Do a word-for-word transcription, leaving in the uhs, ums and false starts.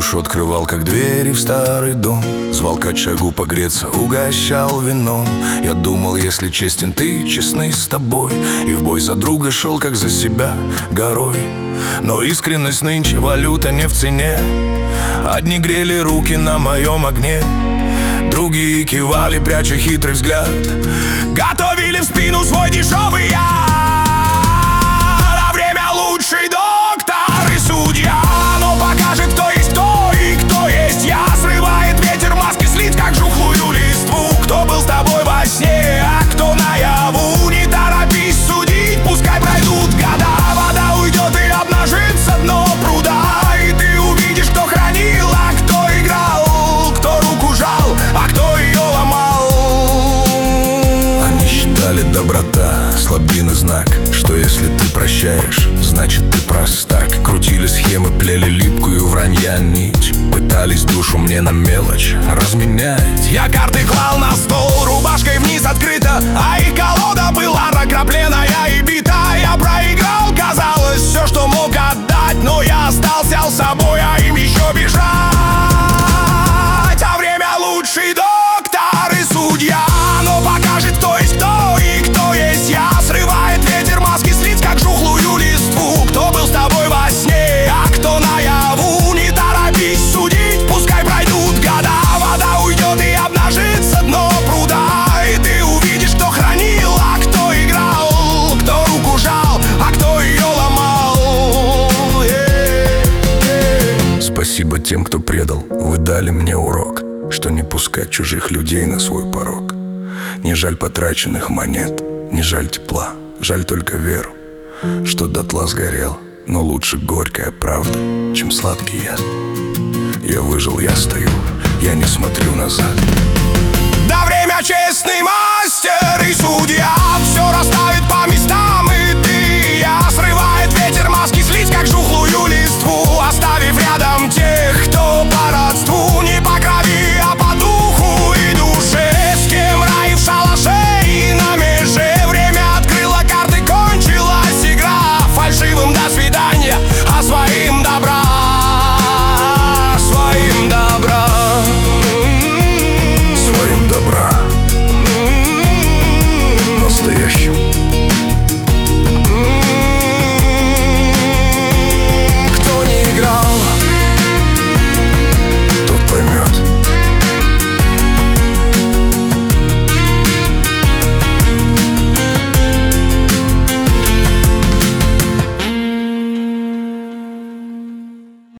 душу открывал, как двери в старый дом. Звал к очагу погреться, угощал вином. Я думал, если честен ты, честный с тобой, и в бой за друга шел, как за себя, горой. Но искренность нынче валюта не в цене. Одни грели руки на моем огне, другие кивали, пряча хитрый взгляд, готовили в спину свой дешевый яд. А время лучший доктор и судья, но покажет, кто есть кто и кто есть я. Срывает ветер маски с лиц, как жухлую листву. Кто был с тобой во сне, а кто наяву. Не торопись судить, пускай пройдут года. Вода уйдет и обнажится дно пруда, и ты увидишь, кто хранил, а кто играл, кто руку жал, а кто ее ломал. Они считали доброта слабины знак, что если ты прощаешь, значит ты простак. Крутили схемы, плели липкую вранья нить, пытались душу мне на мелочь разменять. Я карты клал на стол, рубашкой вниз открыта, а их колода была накрапленная и бита. Я проиграл, казалось, все, что мог отдать, но я остался с собой, а им еще бежать. А время лучший доктор и судья, но покажет, кто есть кто и кто есть я. Срывает ветер маски с лиц, как жухлую листву. Кто был с тобой во сне, а кто наяву. Не торопись судить, пускай пройдут года. Вода уйдет и обнажится дно пруда, и ты увидишь, кто хранил, а кто играл, кто руку жал, а кто ее ломал. Yeah, yeah. Спасибо тем, кто предал, вы дали мне урок, что не пускать чужих людей на свой порог. Не жаль потраченных монет, не жаль тепла, жаль только веру, что дотла сгорел. Но лучше горькая правда, чем сладкий яд. Я выжил, я стою, я не смотрю назад.